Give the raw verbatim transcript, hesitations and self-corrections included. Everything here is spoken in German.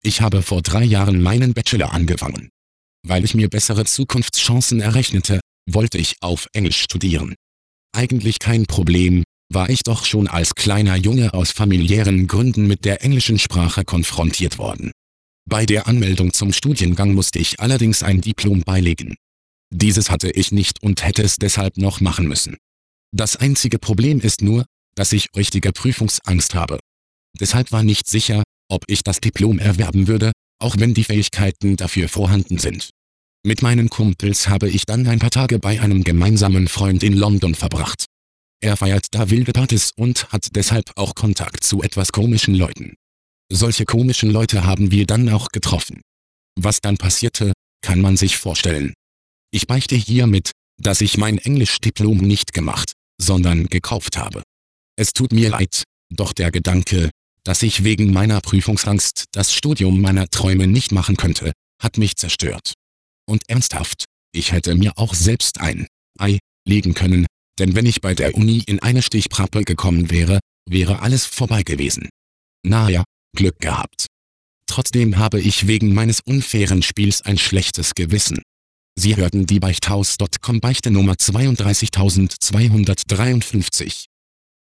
Ich habe vor drei Jahren meinen Bachelor angefangen. Weil ich mir bessere Zukunftschancen errechnete, wollte ich auf Englisch studieren. Eigentlich kein Problem, war ich doch schon als kleiner Junge aus familiären Gründen mit der englischen Sprache konfrontiert worden. Bei der Anmeldung zum Studiengang musste ich allerdings ein Diplom beilegen. Dieses hatte ich nicht und hätte es deshalb noch machen müssen. Das einzige Problem ist nur, dass ich richtige Prüfungsangst habe. Deshalb war nicht sicher, ob ich das Diplom erwerben würde, auch wenn die Fähigkeiten dafür vorhanden sind. Mit meinen Kumpels habe ich dann ein paar Tage bei einem gemeinsamen Freund in London verbracht. Er feiert da wilde Partys und hat deshalb auch Kontakt zu etwas komischen Leuten. Solche komischen Leute haben wir dann auch getroffen. Was dann passierte, kann man sich vorstellen. Ich beichte hiermit, dass ich mein Englischdiplom nicht gemacht, sondern gekauft habe. Es tut mir leid, doch der Gedanke, dass ich wegen meiner Prüfungsangst das Studium meiner Träume nicht machen könnte, hat mich zerstört. Und ernsthaft, ich hätte mir auch selbst ein Ei legen können, denn wenn ich bei der Uni in eine Stichprobe gekommen wäre, wäre alles vorbei gewesen. Naja, Glück gehabt. Trotzdem habe ich wegen meines unfairen Spiels ein schlechtes Gewissen. Sie hörten die Beichthaus Punkt com Beichte Nummer zweiunddreißigtausendzweihundertdreiundfünfzig.